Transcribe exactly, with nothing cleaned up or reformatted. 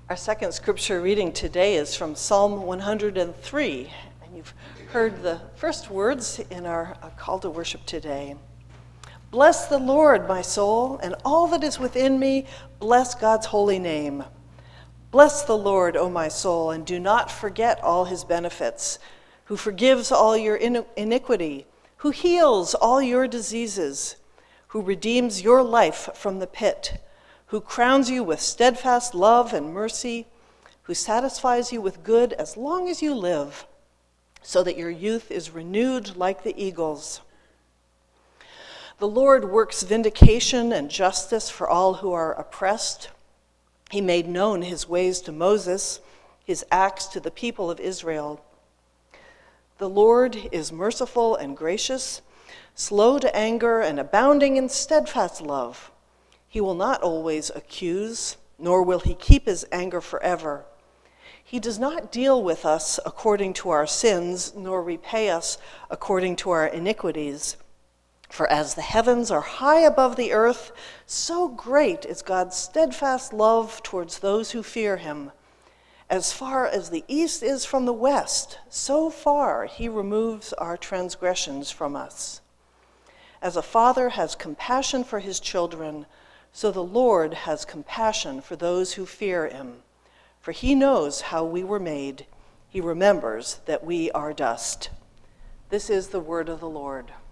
Our second scripture reading today is from Psalm one hundred three, and you've heard the first words in our uh, call to worship today. Bless the Lord, my soul, and all that is within me, bless God's holy name. Bless the Lord, O my soul, and do not forget all his benefits, who forgives all your iniquity, who heals all your diseases, who redeems your life from the pit, who crowns you with steadfast love and mercy, who satisfies you with good as long as you live, so that your youth is renewed like the eagles. The Lord works vindication and justice for all who are oppressed. He made known his ways to Moses, his acts to the people of Israel. The Lord is merciful and gracious, slow to anger and abounding in steadfast love. He will not always accuse, nor will he keep his anger forever. He does not deal with us according to our sins, nor repay us according to our iniquities. For as the heavens are high above the earth, so great is God's steadfast love towards those who fear him. As far as the east is from the west, so far he removes our transgressions from us. As a father has compassion for his children, so the Lord has compassion for those who fear him. For he knows how we were made. He remembers that we are dust. This is the word of the Lord.